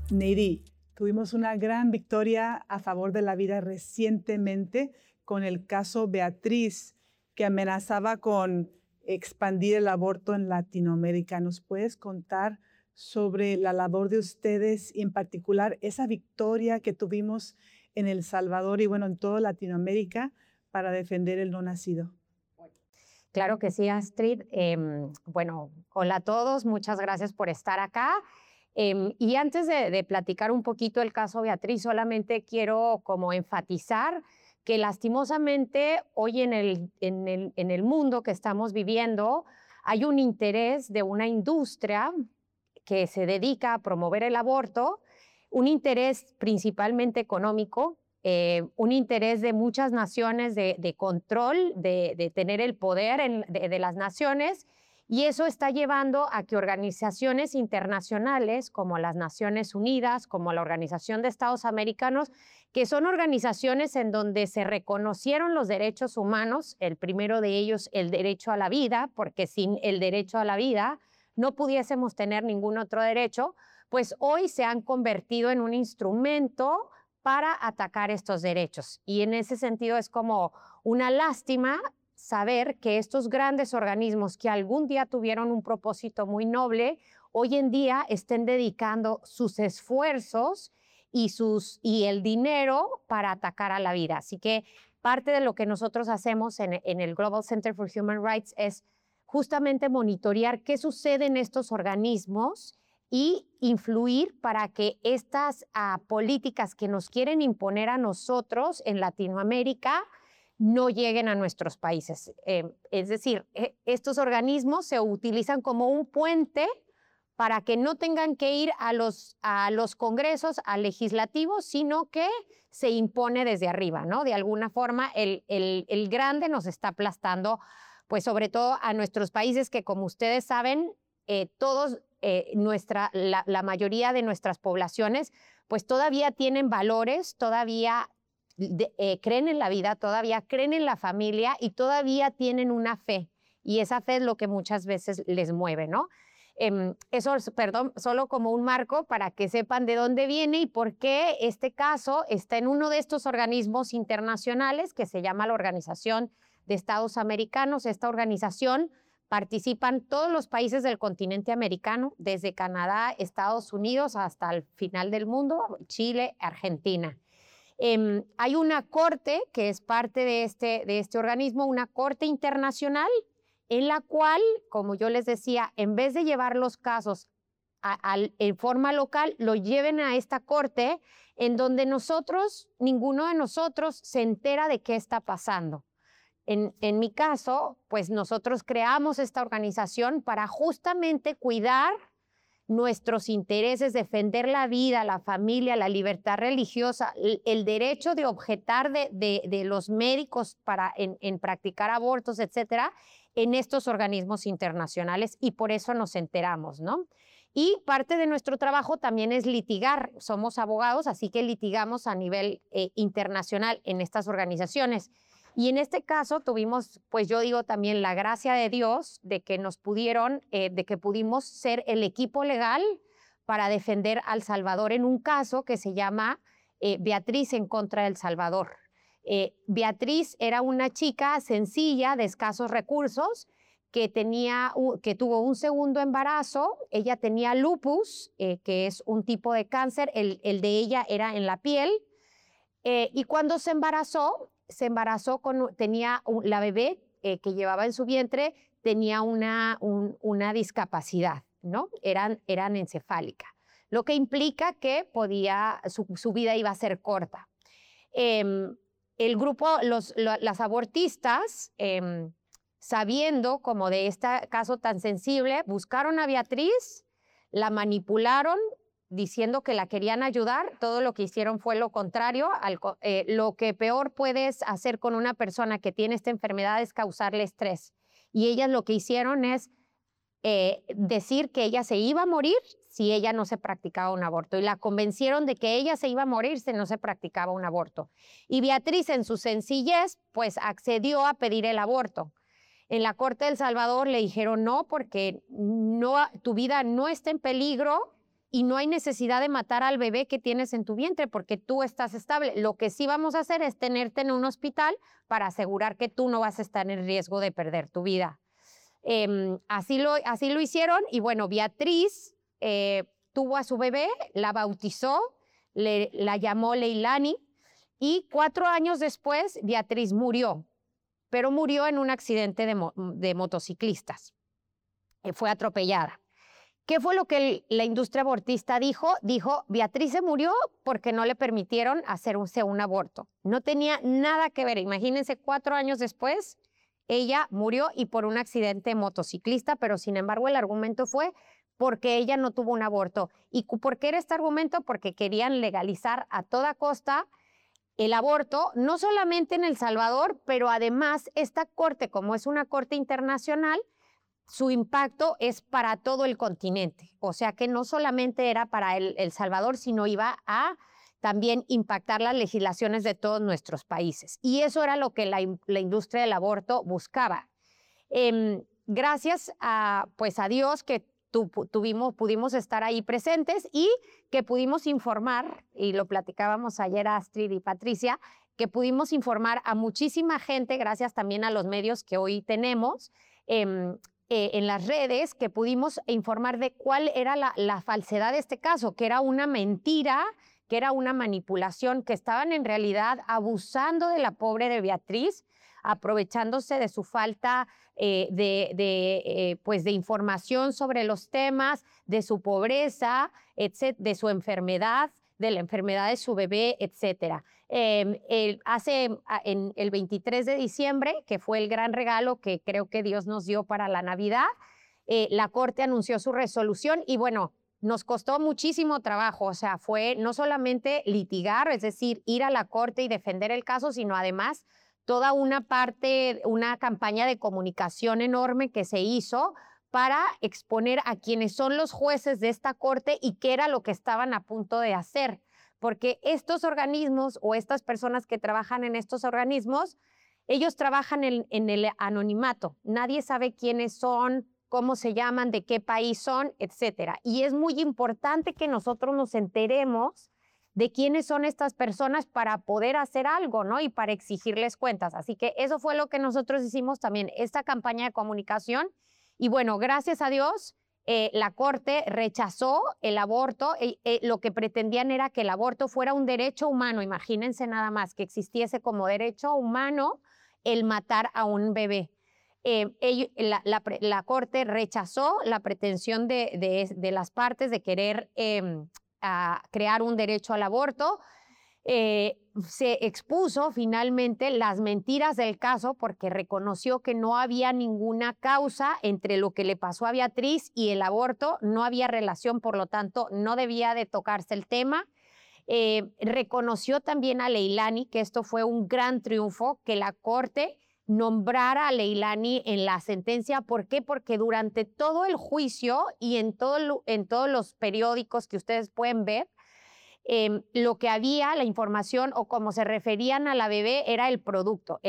Neidy, tuvimos una gran victoria a favor de la vida recientemente con el caso Beatriz, que amenazaba con expandir el aborto en Latinoamérica. ¿Nos puedes contar sobre la labor de ustedes y en particular esa victoria que tuvimos en El Salvador y bueno, en toda Latinoamérica para defender el no nacido? Claro que sí, Astrid. Bueno, hola a todos, muchas gracias por estar acá. Y antes de platicar un poquito el caso Beatriz, solamente quiero como enfatizar que lastimosamente hoy en el mundo que estamos viviendo hay un interés de una industria que se dedica a promover el aborto, un interés principalmente económico, un interés de muchas naciones de control, de tener el poder de las naciones, y eso está llevando a que organizaciones internacionales como las Naciones Unidas, como la Organización de Estados Americanos, que son organizaciones en donde se reconocieron los derechos humanos, el primero de ellos el derecho a la vida, porque sin el derecho a la vida no pudiésemos tener ningún otro derecho, pues hoy se han convertido en un instrumento para atacar estos derechos. Y en ese sentido es como una lástima saber que estos grandes organismos que algún día tuvieron un propósito muy noble, hoy en día estén dedicando sus esfuerzos y el dinero para atacar a la vida. Así que parte de lo que nosotros hacemos en el Global Center for Human Rights es justamente monitorear qué sucede en estos organismos y influir para que estas políticas que nos quieren imponer a nosotros en Latinoamérica no lleguen a nuestros países. Es decir, estos organismos se utilizan como un puente para que no tengan que ir a los congresos, al legislativo, sino que se impone desde arriba, ¿no? De alguna forma, el grande nos está aplastando, pues sobre todo a nuestros países que, como ustedes saben, todos, la mayoría de nuestras poblaciones, pues todavía tienen valores, todavía creen en la vida, todavía creen en la familia y todavía tienen una fe. Y esa fe es lo que muchas veces les mueve, ¿no? Eso, perdón, solo como un marco para que sepan de dónde viene y por qué este caso está en uno de estos organismos internacionales que se llama la Organización de Estados Americanos. Esta organización participan todos los países del continente americano, desde Canadá, Estados Unidos hasta el final del mundo, Chile, Argentina. Hay una corte que es parte de este organismo, una corte internacional, en la cual, como yo les decía, en vez de llevar los casos en forma local, lo lleven a esta corte en donde ninguno de nosotros se entera de qué está pasando. En mi caso, pues nosotros creamos esta organización para justamente cuidar nuestros intereses, defender la vida, la familia, la libertad religiosa, el derecho de objetar de los médicos en practicar abortos, etcétera, en estos organismos internacionales, y por eso nos enteramos, ¿no? Y parte de nuestro trabajo también es litigar. Somos abogados, así que litigamos a nivel internacional en estas organizaciones. Y en este caso tuvimos, pues yo digo también la gracia de Dios de que de que pudimos ser el equipo legal para defender a El Salvador en un caso que se llama Beatriz en contra de El Salvador. Beatriz era una chica sencilla, de escasos recursos, que tuvo un segundo embarazo. Ella tenía lupus, que es un tipo de cáncer, el de ella era en la piel, y cuando se embarazó la bebé que llevaba en su vientre tenía una discapacidad, ¿no? Eran encefálica, lo que implica que su vida iba a ser corta. El grupo, las abortistas, sabiendo como de este caso tan sensible, buscaron a Beatriz, la manipularon, diciendo que la querían ayudar. Todo lo que hicieron fue lo contrario. Lo que peor puedes hacer con una persona que tiene esta enfermedad es causarle estrés. Y ellas lo que hicieron es decir que ella se iba a morir si ella no se practicaba un aborto. Y la convencieron de que ella se iba a morir si no se practicaba un aborto. Y Beatriz, en su sencillez, pues accedió a pedir el aborto. En la Corte de El Salvador le dijeron no, porque tu vida no está en peligro y no hay necesidad de matar al bebé que tienes en tu vientre porque tú estás estable. Lo que sí vamos a hacer es tenerte en un hospital para asegurar que tú no vas a estar en riesgo de perder tu vida. Así lo hicieron y bueno, Beatriz tuvo a su bebé, la bautizó, la llamó Leilani y 4 años después Beatriz murió, pero murió en un accidente de motociclistas. Fue atropellada. ¿Qué fue lo que la industria abortista dijo? Dijo, Beatriz se murió porque no le permitieron hacerse un aborto. No tenía nada que ver. Imagínense, 4 años después, ella murió y por un accidente motociclista, pero sin embargo el argumento fue porque ella no tuvo un aborto. ¿Y por qué era este argumento? Porque querían legalizar a toda costa el aborto, no solamente en El Salvador, pero además esta corte, como es una corte internacional, su impacto es para todo el continente. O sea que no solamente era para El Salvador, sino iba a también impactar las legislaciones de todos nuestros países. Y eso era lo que la industria del aborto buscaba. Gracias a Dios que pudimos estar ahí presentes y que pudimos informar, y lo platicábamos ayer Astrid y Patricia, que pudimos informar a muchísima gente, gracias también a los medios que hoy tenemos, en las redes, que pudimos informar de cuál era la falsedad de este caso, que era una mentira, que era una manipulación, que estaban en realidad abusando de la pobre de Beatriz, aprovechándose de su falta de información sobre los temas, de su pobreza, de su enfermedad, de la enfermedad de su bebé, etc. En el 23 de diciembre, que fue el gran regalo que creo que Dios nos dio para la Navidad, la Corte anunció su resolución y bueno, nos costó muchísimo trabajo, o sea, fue no solamente litigar, es decir, ir a la Corte y defender el caso, sino además toda una campaña de comunicación enorme que se hizo para exponer a quienes son los jueces de esta corte y qué era lo que estaban a punto de hacer. Porque estos organismos o estas personas que trabajan en estos organismos, ellos trabajan en el anonimato. Nadie sabe quiénes son, cómo se llaman, de qué país son, etc. Y es muy importante que nosotros nos enteremos de quiénes son estas personas para poder hacer algo, ¿no? Y para exigirles cuentas. Así que eso fue lo que nosotros hicimos también, esta campaña de comunicación. Y bueno, gracias a Dios, la Corte rechazó el aborto. Lo que pretendían era que el aborto fuera un derecho humano. Imagínense nada más, que existiese como derecho humano el matar a un bebé. La Corte rechazó la pretensión de las partes de querer crear un derecho al aborto. Se expuso finalmente las mentiras del caso porque reconoció que no había ninguna causa entre lo que le pasó a Beatriz y el aborto, no había relación, por lo tanto no debía de tocarse el tema. Reconoció también a Leilani que esto fue un gran triunfo, que la Corte nombrara a Leilani en la sentencia. ¿Por qué? Porque durante todo el juicio y en todos los periódicos que ustedes pueden ver, lo que había, la información o cómo se referían a la bebé era el producto,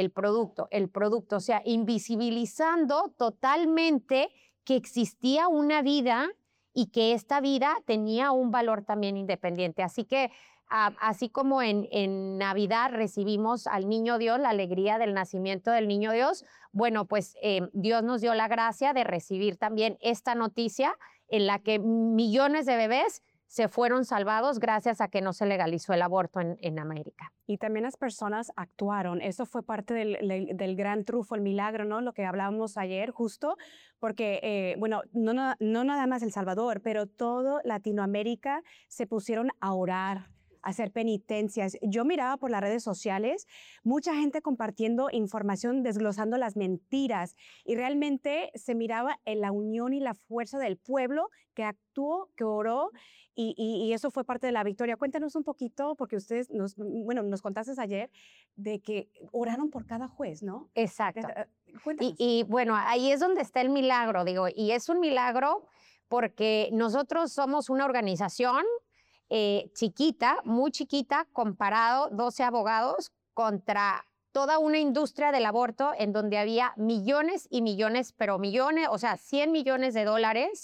o sea, invisibilizando totalmente que existía una vida y que esta vida tenía un valor también independiente. Así que, así como en Navidad recibimos al Niño Dios, la alegría del nacimiento del Niño Dios, bueno, pues Dios nos dio la gracia de recibir también esta noticia en la que millones de bebés se fueron salvados gracias a que no se legalizó el aborto en América. Y también las personas actuaron. Eso fue parte del gran trufo, el milagro, ¿no? Lo que hablábamos ayer, justo, porque, bueno, no nada más El Salvador, pero todo Latinoamérica se pusieron a orar, a hacer penitencias. Yo miraba por las redes sociales mucha gente compartiendo información, desglosando las mentiras, y realmente se miraba en la unión y la fuerza del pueblo que actuó, que oró, y eso fue parte de la victoria. Cuéntanos un poquito, porque ustedes nos contaste ayer de que oraron por cada juez, ¿no? Exacto. Cuéntanos. Y bueno, ahí es donde está el milagro, digo, y es un milagro porque nosotros somos una organización chiquita, muy chiquita, comparado 12 abogados contra toda una industria del aborto en donde había millones y millones, pero millones, o sea, 100 millones de dólares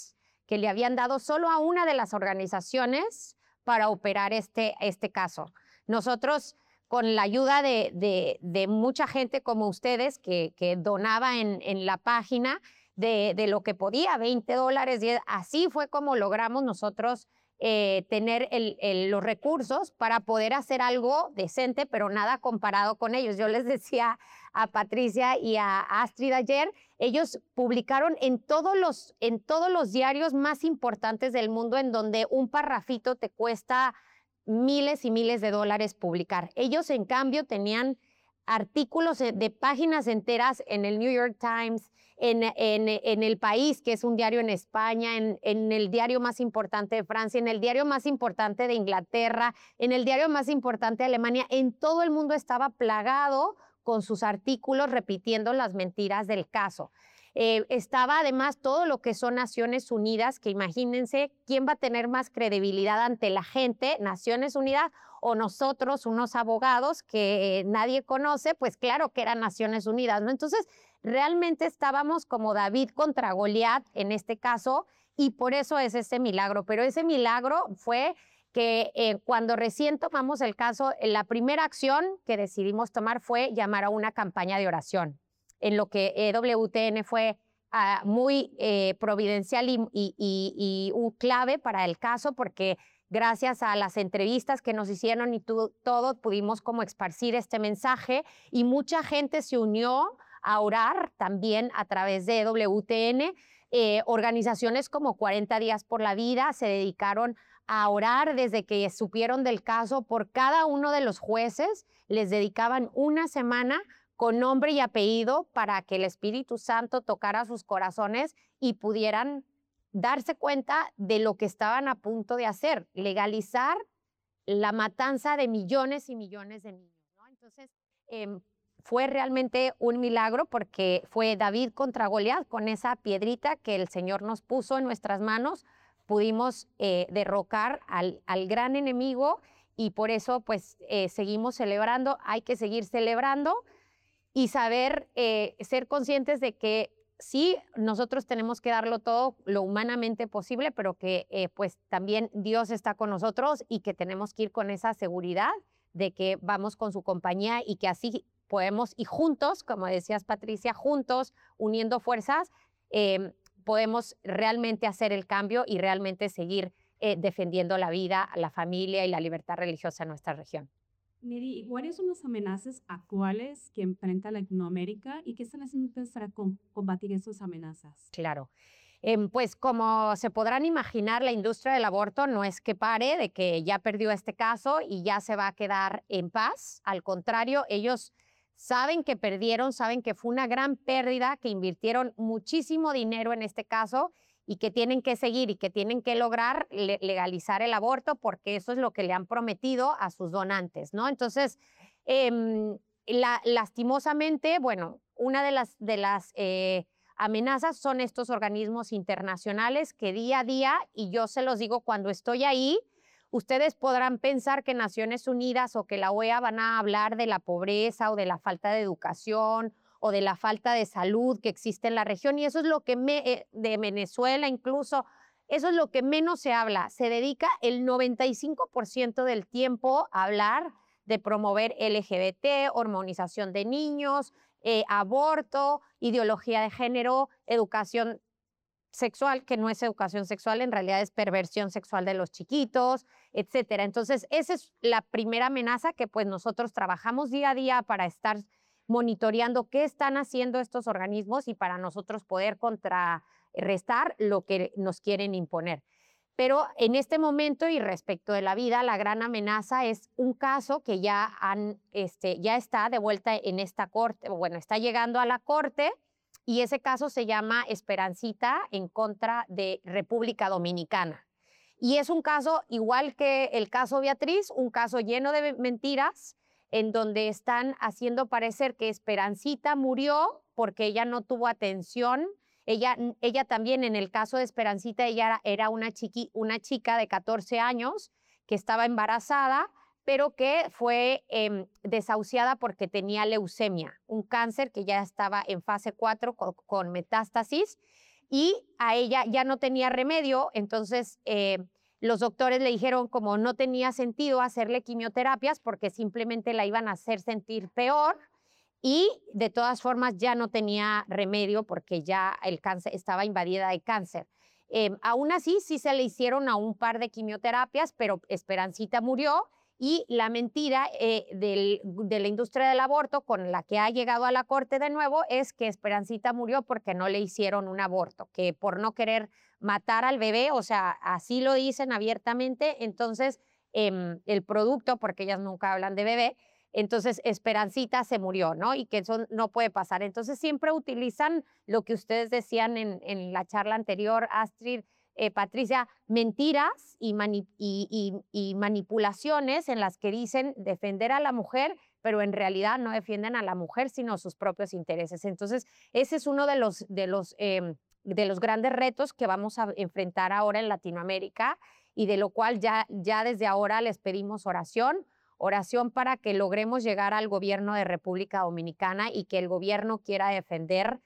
que le habían dado solo a una de las organizaciones para operar este caso. Nosotros, con la ayuda de mucha gente como ustedes que donaba en la página de lo que podía, $20, así fue como logramos nosotros tener los recursos para poder hacer algo decente, pero nada comparado con ellos. Yo les decía a Patricia y a Astrid ayer, ellos publicaron en todos los diarios más importantes del mundo, en donde un parrafito te cuesta miles y miles de dólares publicar. Ellos, en cambio, tenían artículos de páginas enteras en el New York Times, en El País, que es un diario en España, en el diario más importante de Francia, en el diario más importante de Inglaterra, en el diario más importante de Alemania. En todo el mundo estaba plagado con sus artículos repitiendo las mentiras del caso. Estaba además todo lo que son Naciones Unidas, que imagínense quién va a tener más credibilidad ante la gente, Naciones Unidas o nosotros, unos abogados que nadie conoce, pues claro que eran Naciones Unidas, ¿no? Entonces, realmente estábamos como David contra Goliat en este caso, y por eso es ese milagro. Pero ese milagro fue que cuando recién tomamos el caso, la primera acción que decidimos tomar fue llamar a una campaña de oración, en lo que EWTN fue muy providencial y un clave para el caso, porque gracias a las entrevistas que nos hicieron y todo, pudimos como esparcir este mensaje, y mucha gente se unió a orar también a través de EWTN. Organizaciones como 40 Días por la Vida se dedicaron a orar desde que supieron del caso por cada uno de los jueces. Les dedicaban una semana con nombre y apellido para que el Espíritu Santo tocara sus corazones y pudieran darse cuenta de lo que estaban a punto de hacer, legalizar la matanza de millones y millones de niños, ¿no? Entonces, fue realmente un milagro, porque fue David contra Goliat. Con esa piedrita que el Señor nos puso en nuestras manos, pudimos derrocar al gran enemigo, y por eso pues seguimos celebrando. Hay que seguir celebrando y saber, ser conscientes de que sí, nosotros tenemos que darlo todo lo humanamente posible, pero que pues también Dios está con nosotros, y que tenemos que ir con esa seguridad de que vamos con su compañía, y que así podemos, y juntos, como decías Patricia, juntos, uniendo fuerzas, podemos realmente hacer el cambio y realmente seguir defendiendo la vida, la familia y la libertad religiosa en nuestra región. Neri, ¿y cuáles son las amenazas actuales que enfrenta Latinoamérica y qué están haciendo para combatir esas amenazas? Claro. Pues como se podrán imaginar, la industria del aborto no es que pare, de que ya perdió este caso y ya se va a quedar en paz. Al contrario, ellos saben que perdieron, saben que fue una gran pérdida, que invirtieron muchísimo dinero en este caso, y que tienen que seguir y que tienen que lograr legalizar el aborto, porque eso es lo que le han prometido a sus donantes, ¿no? Entonces, lastimosamente, bueno, una de las amenazas son estos organismos internacionales que día a día, y yo se los digo cuando estoy ahí, ustedes podrán pensar que Naciones Unidas o que la OEA van a hablar de la pobreza o de la falta de educación o de la falta de salud que existe en la región, y eso es lo que de Venezuela incluso, eso es lo que menos se habla. Se dedica el 95% del tiempo a hablar de promover LGBT, hormonización de niños, aborto, ideología de género, educación sexual, que no es educación sexual, en realidad es perversión sexual de los chiquitos, etcétera. Entonces, esa es la primera amenaza que pues nosotros trabajamos día a día para estar monitoreando qué están haciendo estos organismos y para nosotros poder contrarrestar lo que nos quieren imponer. Pero en este momento, y respecto de la vida, la gran amenaza es un caso que ya está de vuelta en esta corte, bueno, está llegando a la corte, y ese caso se llama Esperancita en contra de República Dominicana. Y es un caso igual que el caso Beatriz, un caso lleno de mentiras, en donde están haciendo parecer que Esperancita murió porque ella no tuvo atención. Ella también, en el caso de Esperancita, ella era una chica de 14 años que estaba embarazada, pero que fue desahuciada porque tenía leucemia, un cáncer que ya estaba en fase 4 con metástasis. y a ella ya no tenía remedio, entonces los doctores le dijeron como no tenía sentido hacerle quimioterapias porque simplemente la iban a hacer sentir peor y de todas formas ya no tenía remedio porque ya el cáncer estaba invadida de cáncer. Aún así, sí se le hicieron a un par de quimioterapias, pero Esperancita murió y la mentira de la industria del aborto con la que ha llegado a la corte de nuevo es que Esperancita murió porque no le hicieron un aborto, que por no querer matar al bebé, o sea, así lo dicen abiertamente, entonces el producto, porque ellas nunca hablan de bebé, entonces Esperancita se murió, ¿no? Y que eso no puede pasar. Entonces siempre utilizan lo que ustedes decían en la charla anterior, Astrid, Patricia, mentiras y manipulaciones en las que dicen defender a la mujer, pero en realidad no defienden a la mujer, sino sus propios intereses. Entonces, ese es uno de los grandes retos que vamos a enfrentar ahora en Latinoamérica y de lo cual ya desde ahora les pedimos oración para que logremos llegar al gobierno de República Dominicana y que el gobierno quiera defender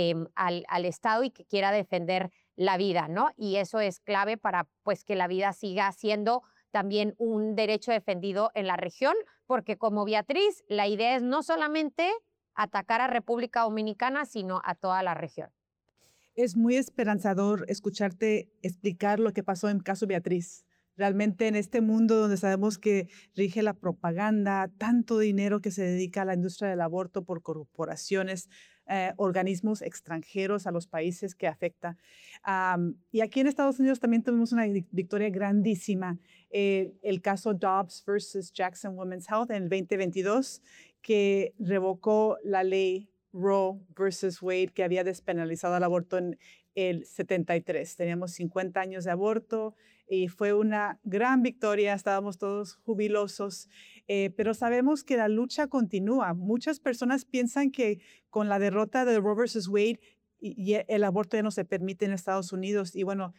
al Estado y que quiera defender la vida, ¿no? Y eso es clave para pues que la vida siga siendo también un derecho defendido en la región, porque como Beatriz, la idea es no solamente atacar a República Dominicana, sino a toda la región. Es muy esperanzador escucharte explicar lo que pasó en caso Beatriz. Realmente en este mundo donde sabemos que rige la propaganda, tanto dinero que se dedica a la industria del aborto por corporaciones, organismos extranjeros a los países que afecta. Y aquí en Estados Unidos también tuvimos una victoria grandísima, el caso Dobbs versus Jackson Women's Health en el 2022, que revocó la ley Roe versus Wade, que había despenalizado el aborto en el 73. Teníamos 50 años de aborto y fue una gran victoria, estábamos todos jubilosos, pero sabemos que la lucha continúa. Muchas personas piensan que con la derrota de Roe versus Wade y el aborto ya no se permite en Estados Unidos. Y bueno,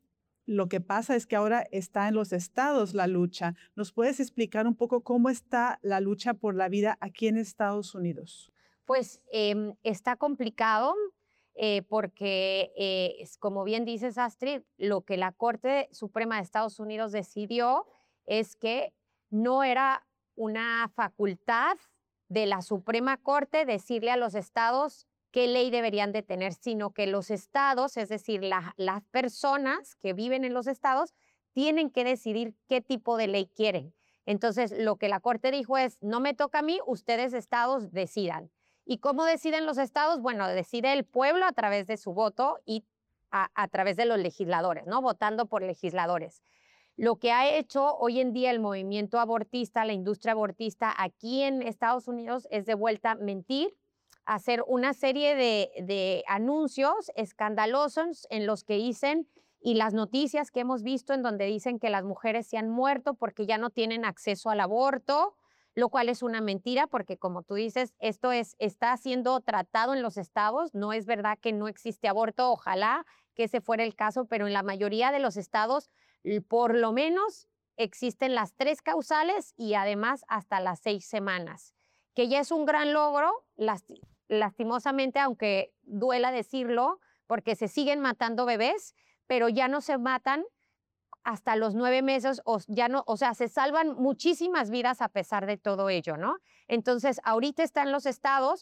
lo que pasa es que ahora está en los estados la lucha. ¿Nos puedes explicar un poco cómo está la lucha por la vida aquí en Estados Unidos? Pues está complicado porque, como bien dices, Astrid, lo que la Corte Suprema de Estados Unidos decidió es que no era una facultad de la Suprema Corte decirle a los estados qué ley deberían de tener, sino que los estados, es decir, las personas que viven en los estados, tienen que decidir qué tipo de ley quieren. Entonces, lo que la Corte dijo es, no me toca a mí, ustedes estados decidan. ¿Y cómo deciden los estados? Bueno, decide el pueblo a través de su voto y a través de los legisladores, ¿no? Votando por legisladores. Lo que ha hecho hoy en día el movimiento abortista, la industria abortista aquí en Estados Unidos es de vuelta mentir, hacer una serie de anuncios escandalosos en los que dicen, y las noticias que hemos visto en donde dicen que las mujeres se han muerto porque ya no tienen acceso al aborto, lo cual es una mentira porque, como tú dices, esto está siendo tratado en los estados. No es verdad que no existe aborto, ojalá que ese fuera el caso, pero en la mayoría de los estados, por lo menos, existen las 3 causales y además hasta las 6 semanas, que ya es un gran logro, lastimosamente, aunque duela decirlo, porque se siguen matando bebés, pero ya no se matan hasta los 9 meses, o sea, se salvan muchísimas vidas a pesar de todo ello, ¿no? Entonces, ahorita en los estados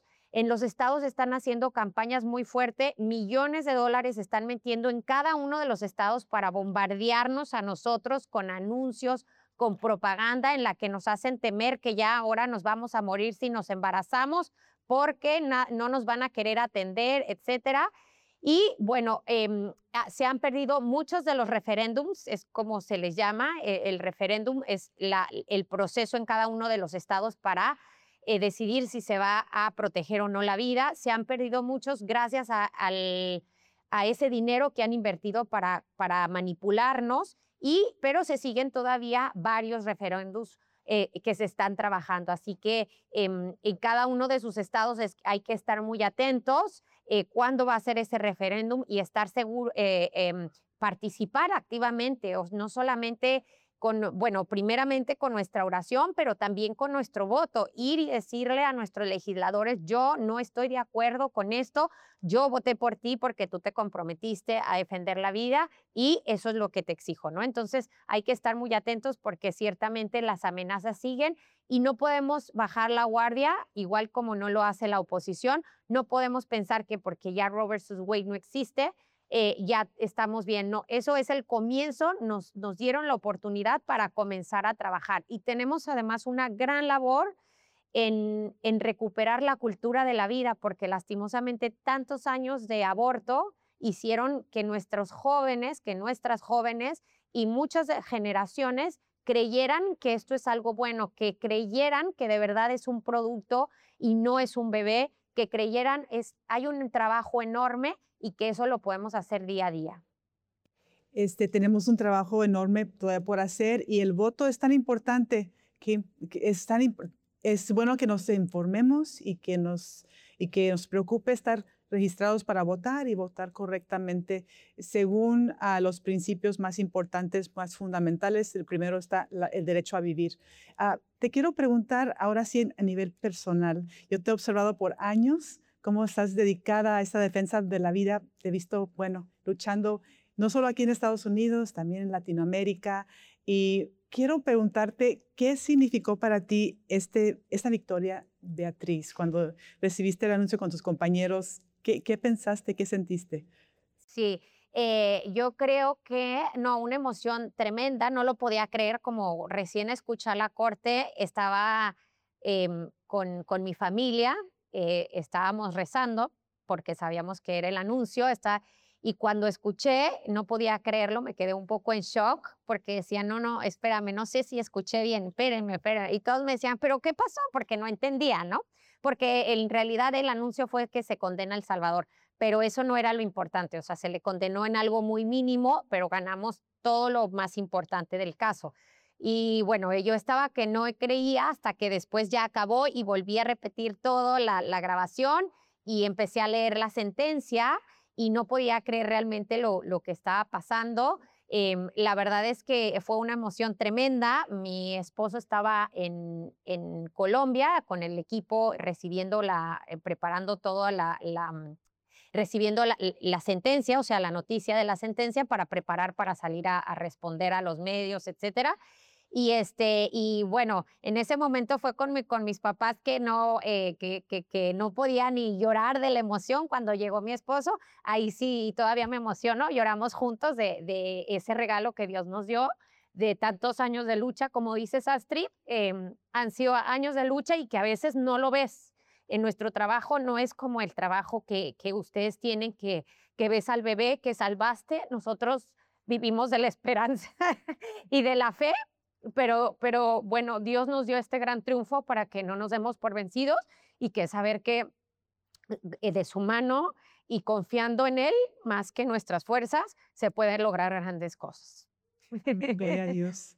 están haciendo campañas muy fuertes, millones de dólares están metiendo en cada uno de los estados para bombardearnos a nosotros con anuncios, con propaganda en la que nos hacen temer que ya ahora nos vamos a morir si nos embarazamos porque no nos van a querer atender, etcétera. Y bueno, se han perdido muchos de los referéndums, es como se les llama. El referéndum es el proceso en cada uno de los estados para decidir si se va a proteger o no la vida. Se han perdido muchos gracias a ese dinero que han invertido para manipularnos, pero se siguen todavía varios referéndums que se están trabajando. Así que en cada uno de sus estados hay que estar muy atentos cuándo va a ser ese referéndum y estar seguro, participar activamente, no solamente bueno, primeramente con nuestra oración, pero también con nuestro voto, ir y decirle a nuestros legisladores, yo no estoy de acuerdo con esto, yo voté por ti porque tú te comprometiste a defender la vida y eso es lo que te exijo, ¿no? Entonces hay que estar muy atentos porque ciertamente las amenazas siguen y no podemos bajar la guardia, igual como no lo hace la oposición, no podemos pensar que porque ya Roe versus Wade no existe, ya estamos bien. No, eso es el comienzo, nos dieron la oportunidad para comenzar a trabajar y tenemos además una gran labor en recuperar la cultura de la vida, porque lastimosamente tantos años de aborto hicieron que nuestros jóvenes, que nuestras jóvenes y muchas generaciones creyeran que esto es algo bueno, que creyeran que de verdad es un producto y no es un bebé, que creyeran hay un trabajo enorme y que eso lo podemos hacer día a día. Tenemos un trabajo enorme todavía por hacer y el voto es tan importante es bueno que nos informemos y que nos preocupe estar registrados para votar y votar correctamente según los principios más importantes, más fundamentales. El primero está el derecho a vivir. Te quiero preguntar ahora sí a nivel personal. Yo te he observado por años cómo estás dedicada a esta defensa de la vida. Te he visto, bueno, luchando no solo aquí en Estados Unidos, también en Latinoamérica. Y quiero preguntarte, ¿qué significó para ti esta victoria, Beatriz, cuando recibiste el anuncio con tus compañeros? ¿Qué pensaste? ¿Qué sentiste? Sí, yo creo que, no, una emoción tremenda, no lo podía creer, como recién escuché la corte, estaba con mi familia, estábamos rezando porque sabíamos que era el anuncio, y cuando escuché, no podía creerlo, me quedé un poco en shock porque decía, no, espérame, no sé si escuché bien, espérenme. Y todos me decían, ¿pero qué pasó? Porque no entendía, ¿no? Porque en realidad el anuncio fue que se condena a El Salvador, pero eso no era lo importante, o sea, se le condenó en algo muy mínimo, pero ganamos todo lo más importante del caso. Y bueno, yo estaba que no creía hasta que después ya acabó y volví a repetir todo, la grabación, y empecé a leer la sentencia y no podía creer realmente lo que estaba pasando. La verdad es que fue una emoción tremenda. Mi esposo estaba en Colombia con el equipo recibiendo preparando toda recibiendo la sentencia, o sea, la noticia de la sentencia para preparar para salir a responder a los medios, etcétera. Y bueno, en ese momento fue con mis papás que no podía ni llorar de la emoción cuando llegó mi esposo. Ahí sí todavía me emociono, lloramos juntos de ese regalo que Dios nos dio, de tantos años de lucha, como dices, Astrid, han sido años de lucha y que a veces no lo ves. En nuestro trabajo no es como el trabajo que ustedes tienen, que ves al bebé que salvaste. Nosotros vivimos de la esperanza y de la fe, pero bueno, Dios nos dio este gran triunfo para que no nos demos por vencidos y que saber que de su mano y confiando en Él más que nuestras fuerzas se pueden lograr grandes cosas. Gloria a Dios.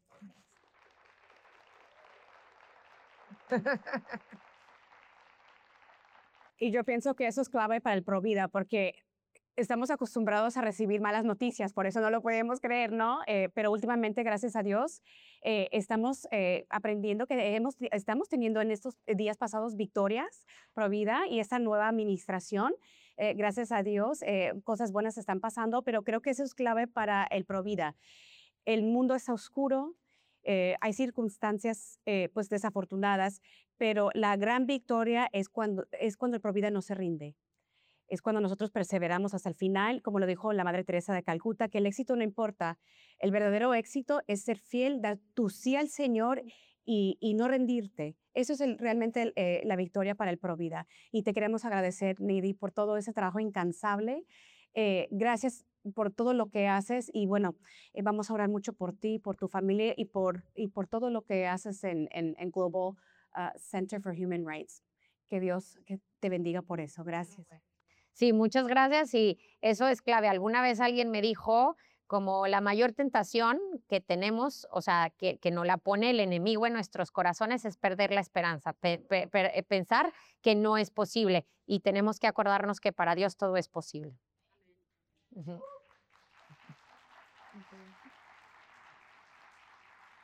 Y yo pienso que eso es clave para el Provida, porque estamos acostumbrados a recibir malas noticias, por eso no lo podemos creer, ¿no? Pero últimamente, gracias a Dios, estamos aprendiendo que estamos teniendo en estos días pasados victorias Provida y esta nueva administración. Gracias a Dios, cosas buenas están pasando, pero creo que eso es clave para el Provida. El mundo está oscuro, hay circunstancias pues desafortunadas, pero la gran victoria es cuando el Provida no se rinde. Es cuando nosotros perseveramos hasta el final, como lo dijo la Madre Teresa de Calcuta, que el éxito no importa. El verdadero éxito es ser fiel, dar tu sí al Señor y no rendirte. Eso es realmente la victoria para el Provida. Y te queremos agradecer, Nidi, por todo ese trabajo incansable. Gracias por todo lo que haces y bueno, vamos a orar mucho por ti, por tu familia y por todo lo que haces en Global Center for Human Rights. Que Dios que te bendiga por eso. Gracias. Sí, muchas gracias y eso es clave. Alguna vez alguien me dijo como la mayor tentación que tenemos, o sea, que nos la pone el enemigo en nuestros corazones es perder la esperanza, pensar que no es posible y tenemos que acordarnos que para Dios todo es posible. Uh-huh.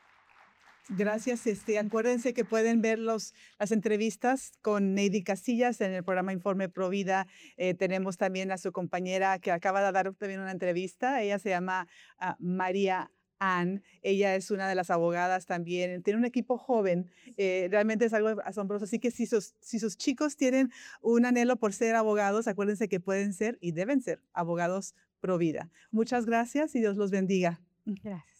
Gracias. Acuérdense que pueden ver las entrevistas con Neidy Casillas en el programa Informe Provida. Tenemos también a su compañera que acaba de dar también una entrevista. Ella se llama María Ann. Ella es una de las abogadas también. Tiene un equipo joven. Realmente es algo asombroso. Así que si sus chicos tienen un anhelo por ser abogados, acuérdense que pueden ser y deben ser abogados Provida. Muchas gracias y Dios los bendiga. Gracias.